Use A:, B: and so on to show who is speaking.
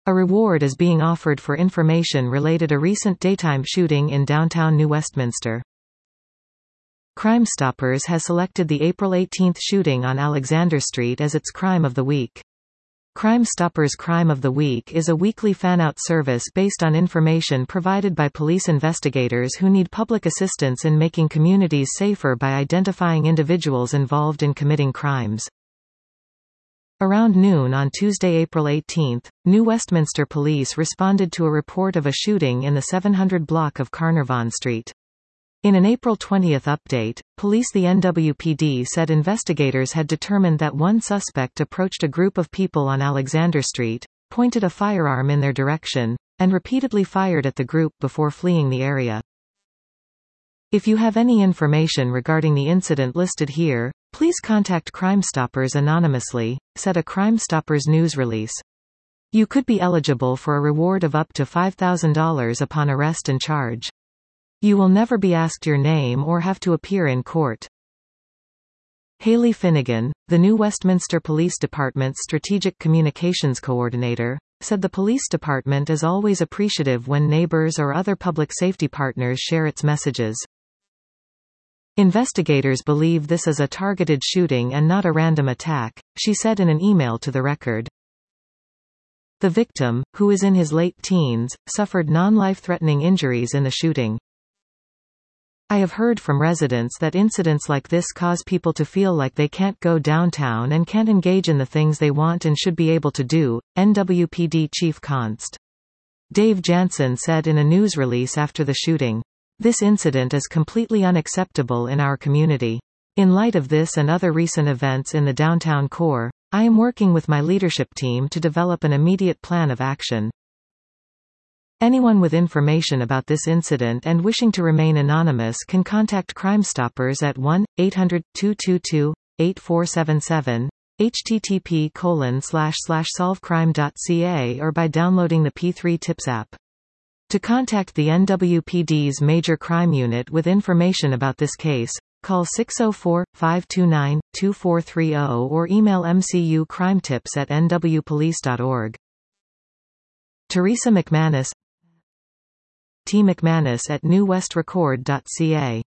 A: A reward is being offered for information related a recent daytime shooting in downtown New Westminster. Crime Stoppers has selected the April 18 shooting on Alexander Street as its Crime of the Week. Crime Stoppers Crime of the Week is a weekly fan-out service based on information provided by police investigators who need public assistance in making communities safer by identifying individuals involved in committing crimes. Around noon on Tuesday, April 18, New Westminster Police responded to a report of a shooting in the 700 block of Carnarvon Street. In an April 20 update, the NWPD said investigators had determined that one suspect approached a group of people on Alexander Street, pointed a firearm in their direction, and repeatedly fired at the group before fleeing the area. If you have any information regarding the incident listed here, please contact Crime Stoppers anonymously, said a Crime Stoppers news release. You could be eligible for a reward of up to $5,000 upon arrest and charge. You will never be asked your name or have to appear in court. Haley Finnegan, the New Westminster Police Department's Strategic Communications Coordinator, said the police department is always appreciative when neighbors or other public safety partners share its messages. Investigators believe this is a targeted shooting and not a random attack, she said in an email to the Record. The victim, who is in his late teens, suffered non-life-threatening injuries in the shooting. I have heard from residents that incidents like this cause people to feel like they can't go downtown and can't engage in the things they want and should be able to do, NWPD Chief Const. Dave Jansen said in a news release after the shooting. This incident is completely unacceptable in our community. In light of this and other recent events in the downtown core, I am working with my leadership team to develop an immediate plan of action. Anyone with information about this incident and wishing to remain anonymous can contact Crime Stoppers at 1-800-222-8477, http://solvecrime.ca or by downloading the P3 Tips app. To contact the NWPD's Major Crime Unit with information about this case, call 604-529-2430 or email mcucrimetips@nwpolice.org. Teresa McManus, T. McManus at newwestrecord.ca